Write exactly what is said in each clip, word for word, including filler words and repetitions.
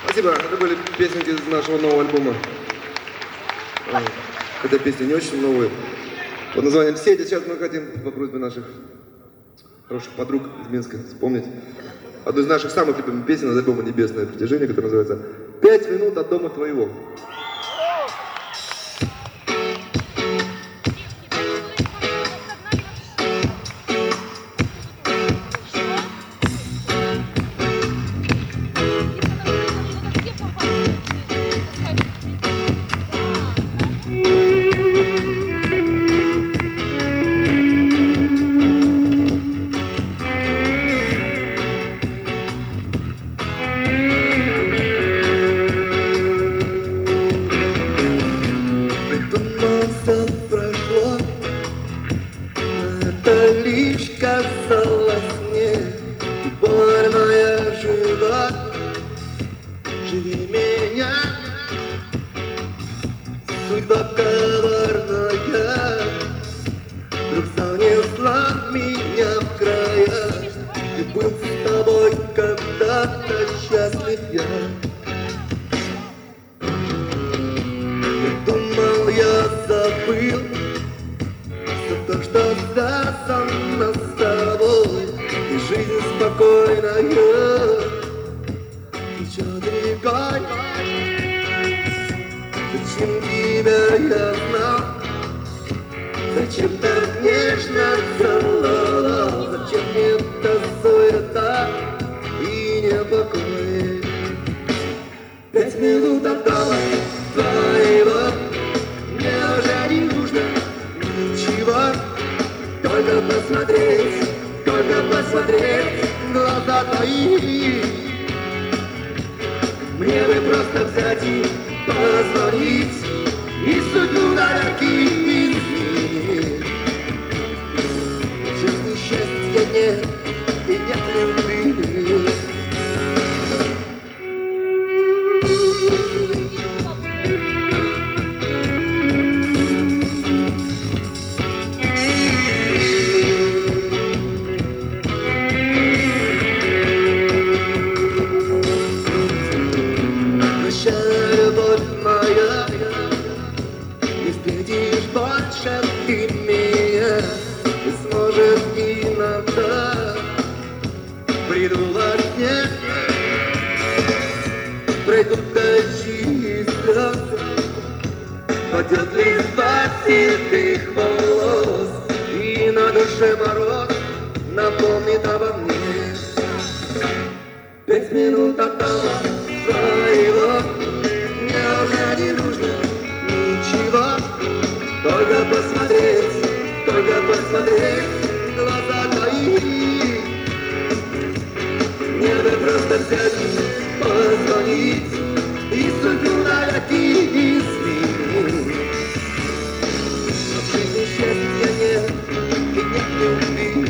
Спасибо. Это были песенки из нашего нового альбома. Эта песня не очень новая. Под названием «Сеть». Сейчас мы хотим по просьбе наших хороших подруг из Минска вспомнить одну из наших самых любимых песен из альбома «Небесное притяжение», которая называется «Пять минут от дома твоего». Живи меня, судьба коварная, вдруг занесла меня в края, и был с тобой когда-то счастлив я. Я думал, я забыл все то, что связано с тобой, и жизнь спокойная течет рекой. Зачем тебя я знал? Зачем так нежно целовал? Зачем мне эта суета и непокой? Пять минут от дома твоего мне уже не нужно ничего, только посмотреть, только посмотреть в глаза твои. Мне бы просто взять и позвонить, и судьбу далеки изменить. Честно, счастья нет, и нет любви. Любовь моя, не встретишь больше ты меня, и сможешь иногда приду во сне, пройдут дожди и слезы, падет листва седых волос, и на душе мороз напомнит обо мне. Пять минут от дома твоего мне уже не нужно ничего, только посмотреть, только посмотреть в глаза твои. Мне бы просто взять и позвонить, и судьбу далеки изменить. Но в жизни счастья нет, и нет любви.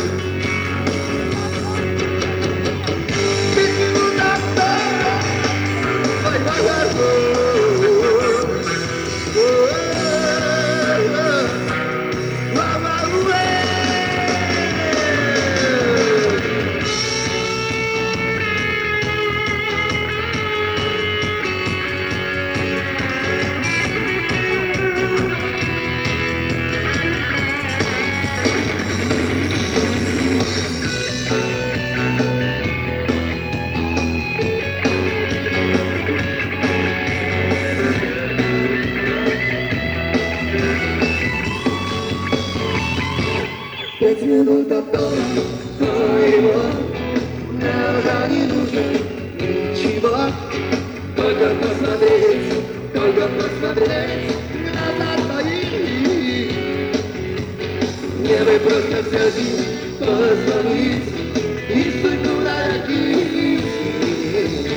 Пять минут от дома твоего мне уже не нужно ничего, только посмотреть, только посмотреть в глаза твои. Мне бы просто взять и позвонить, и судьбу далеки изменить.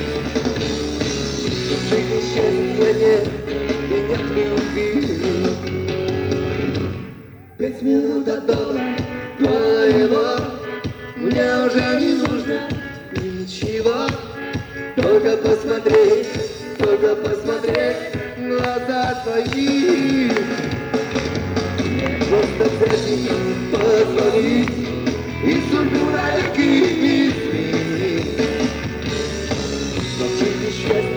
В жизни счастья нет, и нет любви. Пять минут от дома твоего мне уже не нужно ничего, только посмотреть, только посмотреть в глаза твои. Просто взять и позвонить, и судьбу далеки изменить. Но в жизни счастья.